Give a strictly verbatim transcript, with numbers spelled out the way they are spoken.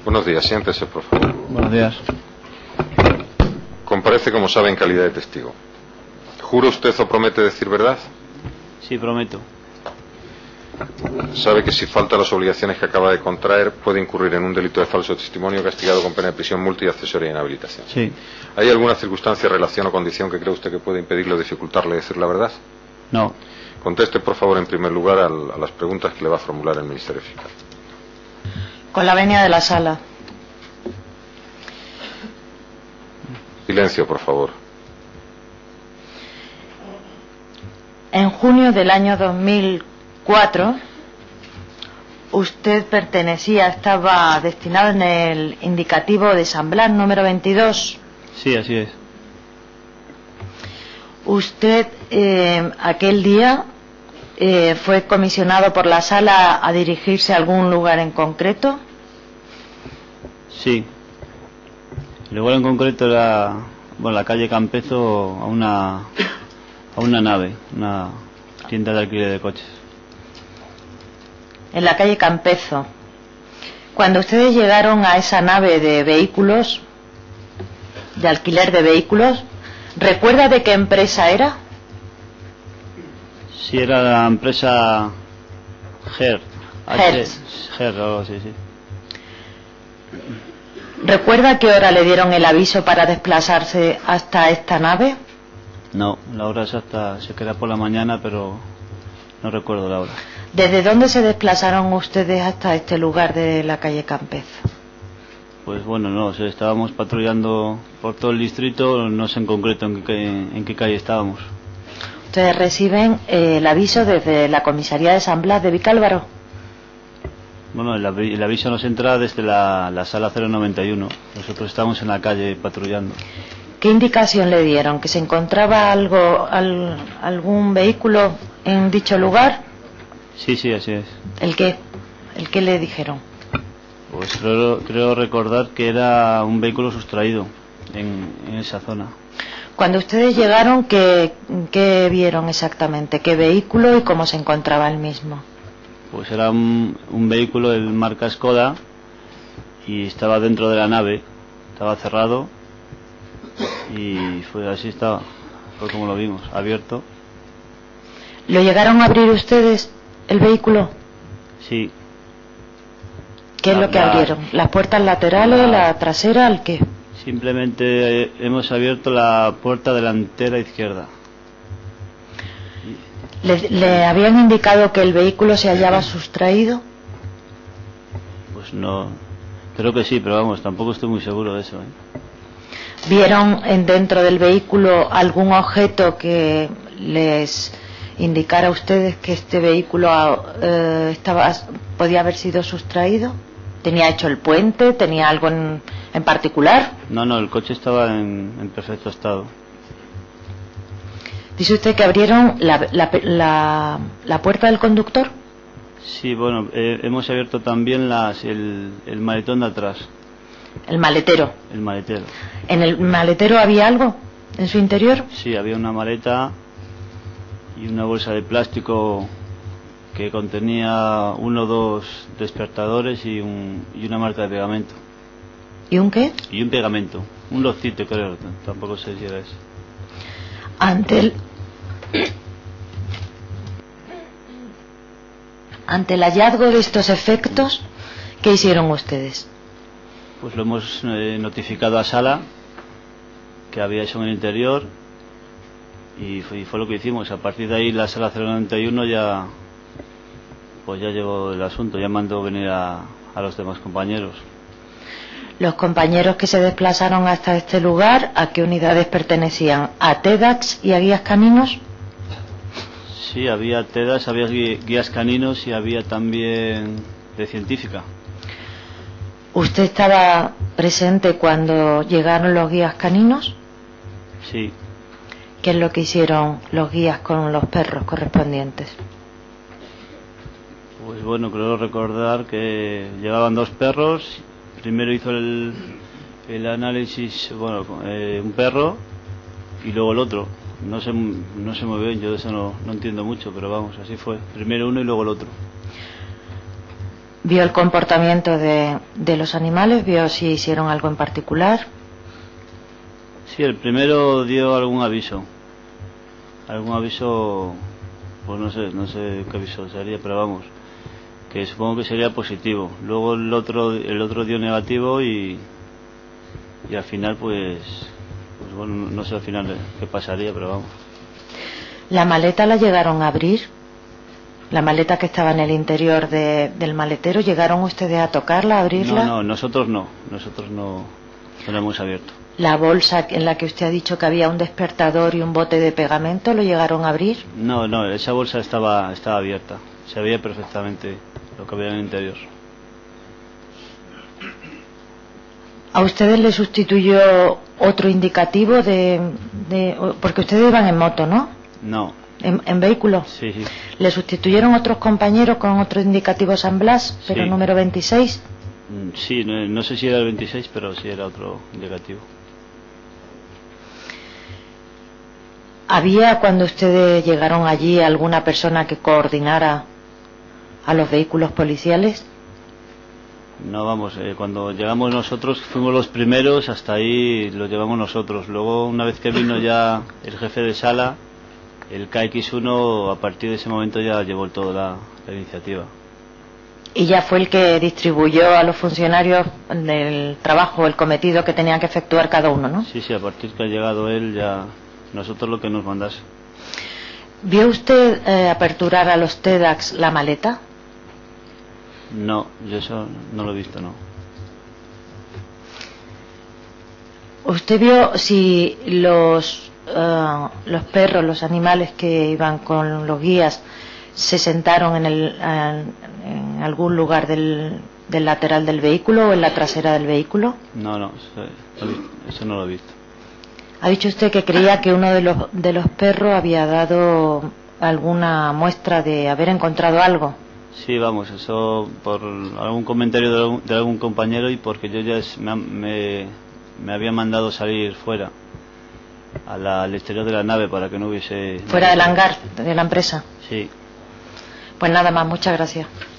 Buenos días, siéntese, por favor. Buenos días. Comparece, como sabe, en calidad de testigo. ¿Jura usted o promete decir verdad? Sí, prometo. Sabe que si falta las obligaciones que acaba de contraer puede incurrir en un delito de falso testimonio castigado con pena de prisión, multa y accesoria de inhabilitación. Sí. ¿Hay alguna circunstancia, relación o condición que cree usted que puede impedirle o dificultarle decir la verdad? No. Conteste, por favor, en primer lugar al, a las preguntas que le va a formular el Ministerio Fiscal. Con la venia de la sala. Silencio, por favor. En junio del año dos mil cuatro, usted pertenecía, estaba destinado en el indicativo de San Blas número veintidós. Sí, así es. Usted eh, aquel día eh, fue comisionado por la sala a dirigirse a algún lugar en concreto. Sí. El lugar en concreto era, bueno, la calle Campezo, a una a una nave, una tienda de alquiler de coches. En la calle Campezo. Cuando ustedes llegaron a esa nave de vehículos, de alquiler de vehículos, ¿recuerda de qué empresa era? Sí, era la empresa Her. Hertz. Her, algo así, sí. ¿Recuerda a qué hora le dieron el aviso para desplazarse hasta esta nave? No, la hora exacta se queda por la mañana, pero no recuerdo la hora. ¿Desde dónde se desplazaron ustedes hasta este lugar de la calle Campezo? Pues bueno, no, o sea, estábamos patrullando por todo el distrito, no sé en concreto en qué, en qué calle estábamos. Ustedes reciben eh, el aviso desde la comisaría de San Blas de Vicálvaro. Bueno, el, el aviso nos entra desde la, la sala cero noventa y uno. Nosotros estamos en la calle patrullando. ¿Qué indicación le dieron? ¿Que se encontraba algo, al, algún vehículo en dicho lugar? Sí, sí, así es. ¿El qué? ¿El qué le dijeron? Pues creo, creo recordar que era un vehículo sustraído en, en esa zona. Cuando ustedes llegaron, ¿qué, ¿qué vieron exactamente? ¿Qué vehículo y cómo se encontraba el mismo? Pues era un, un vehículo de marca Skoda y estaba dentro de la nave, estaba cerrado y fue así, estaba, fue como lo vimos, abierto. ¿Lo llegaron a abrir ustedes, el vehículo? Sí. ¿Qué es la, lo que la, abrieron? ¿Las puertas laterales, la, la trasera, el qué? Simplemente hemos abierto la puerta delantera izquierda. ¿Le, ¿Le habían indicado que el vehículo se hallaba sustraído? Pues no, creo que sí, pero vamos, tampoco estoy muy seguro de eso, ¿eh? ¿Vieron en dentro del vehículo algún objeto que les indicara a ustedes que este vehículo eh, estaba, podía haber sido sustraído? ¿Tenía hecho el puente? ¿Tenía algo en, en particular? No, no, el coche estaba en, en perfecto estado. Dice usted que abrieron la, la, la, la puerta del conductor. Sí, bueno, eh, hemos abierto también las, el, el maletón de atrás. El maletero. El maletero. ¿En el maletero había algo en su interior? Sí, había una maleta y una bolsa de plástico que contenía uno o dos despertadores y, un, y una marca de pegamento. ¿Y un qué? Y un pegamento, un locito creo, tampoco sé si era eso. Ante el ante el hallazgo de estos efectos, ¿qué hicieron ustedes? Pues lo hemos eh, notificado a Sala que había eso en el interior y fue, y fue lo que hicimos. A partir de ahí la Sala cero noventa y uno ya pues ya llegó el asunto, ya mandó venir a, a los demás compañeros. Los compañeros que se desplazaron hasta este lugar, ¿a qué unidades pertenecían? ¿A TEDAX y a guías caninos? Sí, había TEDAX, había guías caninos y había también de científica. ¿Usted estaba presente cuando llegaron los guías caninos? Sí. ¿Qué es lo que hicieron los guías con los perros correspondientes? Pues bueno, creo recordar que llevaban dos perros. Primero hizo el, el análisis, bueno, eh, un perro y luego el otro. No sé, no sé muy bien, yo de eso no, no entiendo mucho, pero vamos, así fue. Primero uno y luego el otro. ¿Vio el comportamiento de, de los animales? ¿Vio si hicieron algo en particular? Sí, el primero dio algún aviso. Algún aviso, pues no sé, no sé qué aviso sería, pero vamos, que supongo que sería positivo. Luego el otro, el otro dio negativo y, y al final pues, pues bueno, no sé al final qué pasaría, pero vamos. ¿La maleta la llegaron a abrir? ¿La maleta que estaba en el interior de, del maletero, llegaron ustedes a tocarla, a abrirla? No, no, nosotros no, nosotros no, no la hemos abierto. ¿La bolsa en la que usted ha dicho que había un despertador y un bote de pegamento, lo llegaron a abrir? No, no, esa bolsa estaba, estaba abierta, se veía perfectamente lo que había en el interior. ¿A ustedes les sustituyó otro indicativo de, de porque ustedes iban en moto, ¿no? No. ¿En, en vehículo? Sí, sí. ¿Le sustituyeron otros compañeros con otro indicativo San Blas, pero sí. número veintiséis? Sí, no, no sé si era el veintiséis, pero sí era otro indicativo. ¿Había cuando ustedes llegaron allí alguna persona que coordinara a los vehículos policiales? No, vamos, eh, cuando llegamos nosotros fuimos los primeros, hasta ahí lo llevamos nosotros. Luego, una vez que vino ya el jefe de sala, el K X uno, a partir de ese momento ya llevó toda la, la iniciativa. Y ya fue el que distribuyó a los funcionarios el trabajo, el cometido que tenían que efectuar cada uno, ¿no? Sí, sí, a partir que ha llegado él ya nosotros lo que nos mandase. ¿Vio usted eh, aperturar a los TEDx la maleta? No, yo eso no lo he visto, no. ¿Usted vio si los, uh, los perros, los animales que iban con los guías se sentaron en, el, en algún lugar del, del lateral del vehículo o en la trasera del vehículo? No, no, eso, eso no lo he visto. Ha dicho usted que creía que uno de los, de los perros había dado alguna muestra de haber encontrado algo. Sí, vamos, eso por algún comentario de algún, de algún compañero y porque yo ya es, me, me, me había mandado salir fuera, a la, al exterior de la nave para que no hubiese... ¿Fuera del hangar de la empresa? Sí. Pues nada más, muchas gracias.